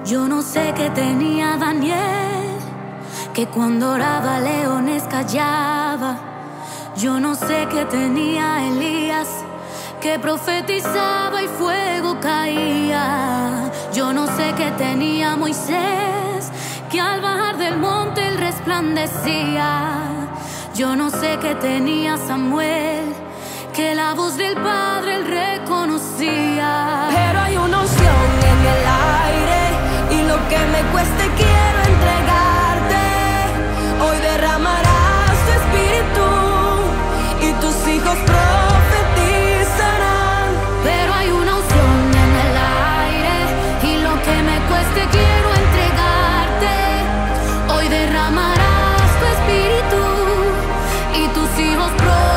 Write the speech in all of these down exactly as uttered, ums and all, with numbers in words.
Yo no sé qué tenía Daniel, que cuando oraba leones callaba. Yo no sé qué tenía Elías, que profetizaba y fuego caía. Yo no sé qué tenía Moisés, que al bajar del monte él resplandecía. Yo no sé qué tenía Samuel, que la voz del Padre él reconocía. Pero hay una unción en el aire, y lo que me cueste quiero entregarte. Hoy derramarás tu espíritu y tus hijos profetizarán. Pero hay una unción en el aire, y lo que me cueste quiero entregarte. Hoy derramarás tu espíritu y tus hijos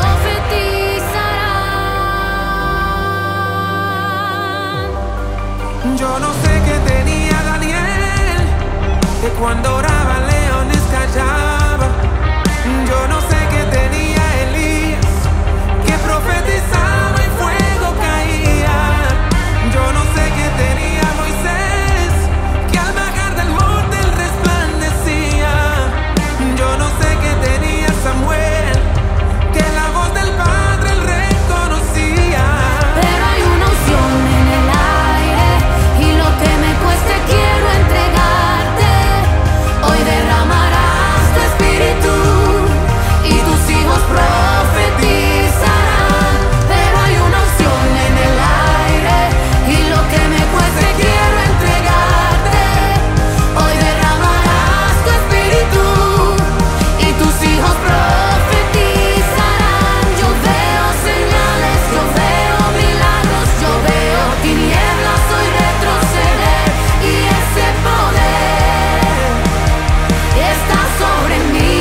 profetizarán. Yo no sé qué tenía Daniel, que cuando oraba leones callaba. Yo no sé qué tenía Elías, que profetizaba y fuego caía. Yo no sé qué tenía Moisés, que al bajar del monte él resplandecía. Yo no sé qué tenía Samuel, que la voz del Padre él reconocía. Pero hay una unción en el aire, y lo que me cueste quiero entregarte. Hoy derramarás tu espíritu y tus hijos profetizarán. Pero hay una unción en el aire, y lo que me cueste quiero entregarte. Hoy derramarás tu espíritu y tus hijos profetizarán. Yo veo señales, yo veo milagros, yo veo tinieblas hoy retroceder, y ese poder está sobre mí.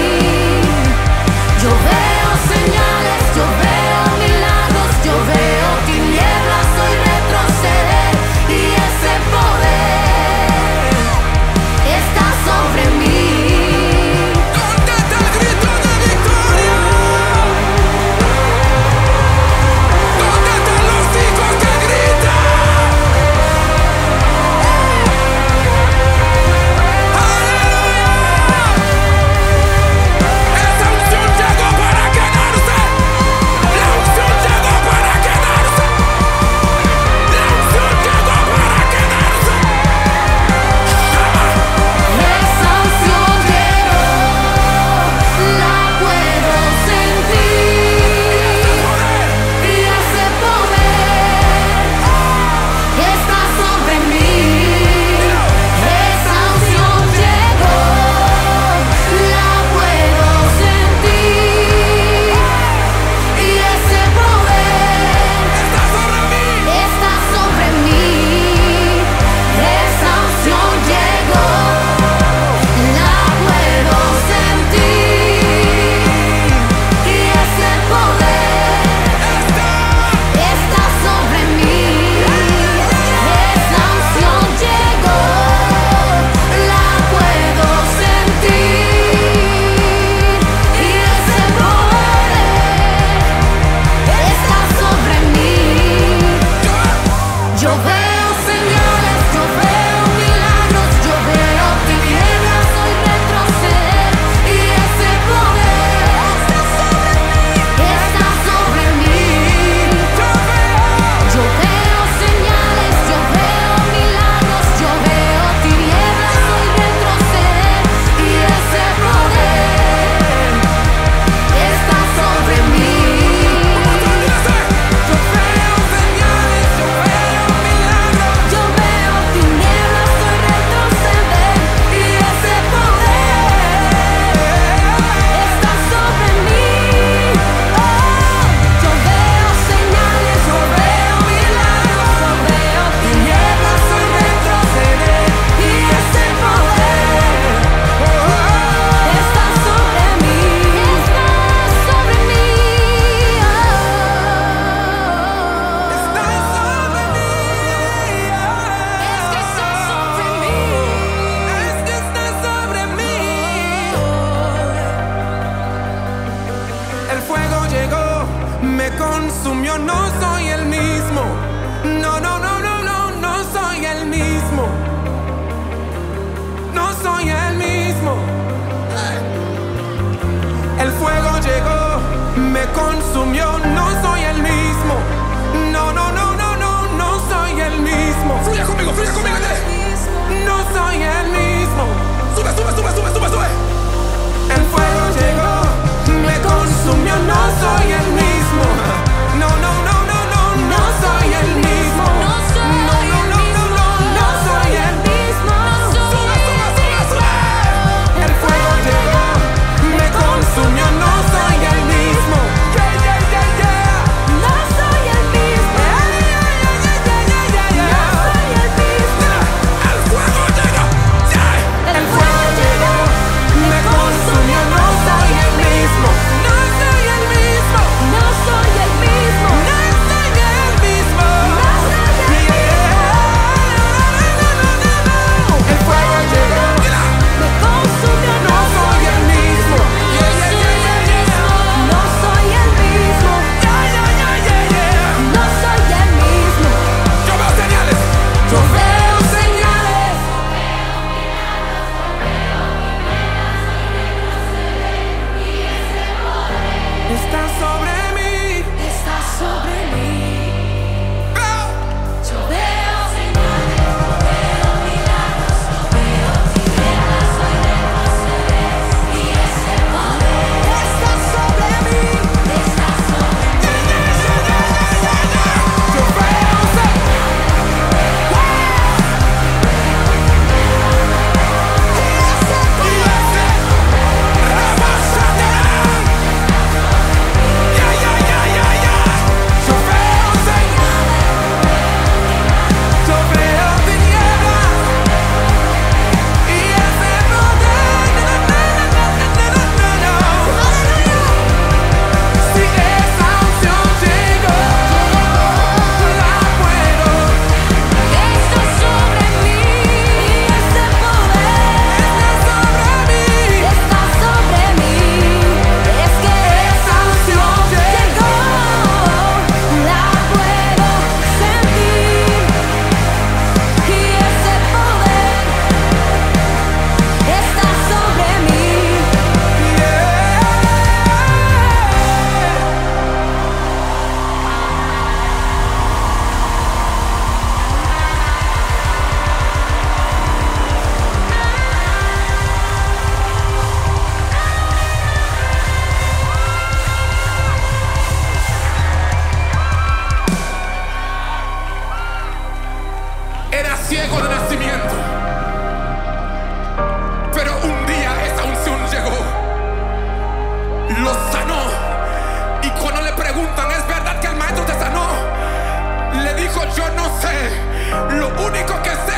Yo veo señales, yo veo milagros, yo veo tinieblas hoy retroceder, y ese poder está sobre mí. ¿Dónde está el grito de victoria? ¿Dónde están los hijos que gritan? ¡Aleluya! Esa unción llegó para quedarse. La unción llegó para quedarse. La unción llegó para quedarse. Esa unción llegó, la puedo sentir, y ese poder está sobre mí. Esa unción llegó, la puedo sentir, y ese poder Está sobre mí. está sobre mí. Esa unción llegó, la puedo sentir, y ese poder está sobre mí. Esa unción llegó, la puedo sentir, y ese poder está sobre mí. Yo veo señales, yo veo milagros, yo veo tinieblas hoy retroceder, y ese poder está sobre mí. Yo veo señales, yo veo milagros, yo veo tinieblas hoy retroceder, y ese poder está sobre mí. Yo veo señales, yo veo milagros. Yo veo tinieblas hoy retroceder, y ese poder está sobre mí. Oh, yo veo señales, yo veo milagros, yo veo tinieblas hoy retroceder, y ese poder está sobre mí. Está sobre mí. Está sobre mí. Es que está sobre mí. Es que está sobre mí. El fuego llegó, me consumió, no soy el mismo. No, no, no, no, no, no soy el mismo. soy el mismo. El fuego llegó, me consumió, no soy el mismo. No, no, no, no, no, no soy el mismo. Fluye conmigo, fluye conmigo. No soy el mismo. Sube, sube, sube, sube, sube, sube. El fuego llegó, me consumió, no soy el mismo. No, no, no, no, no, no soy el mismo. No soy No, no, no, no, no, no soy el mismo. Sube, sube, sube, sube. El fuego llegó, me consumió, no soy el mismo. Yeah, yeah, yeah, yeah. No soy el mismo. Yeah, yeah, yeah, yeah, yeah, yeah, No yeah. soy el mismo. El fuego llega. Yeah. El fuego llegó, me consumió, no soy el mismo. No soy el mismo. No soy el mismo. No soy el mismo. No soy el Yeah. El fuego llegó, Me consumió. no soy el mismo. Yeah, yeah, yeah, yeah, yeah. No soy el mismo. Yeah, yeah, yeah, yeah, yeah. No soy el mismo. Yo veo señales. Yo veo señales. Está sobre mí. Está sobre mí. Veo. Yo veo está sobre mí. Está sobre Yo veo señales. Yeah, yeah, yeah, yeah, yeah. Yo veo señales. Yo veo tinieblas. Y ese poder. Na, na, na, na, na, na, na, na. Si esa unción llegó, la puedo. Está sobre mí. Ese poder Está sobre mí. está sobre mí. Es que Esa unción llegó, la puedo sentir. Y ese poder está sobre mí. Era ciego de nacimiento, pero un día esa unción llegó, lo sanó. Y cuando le preguntan, ¿es verdad que el maestro te sanó? Le dijo, yo no sé, lo único que sé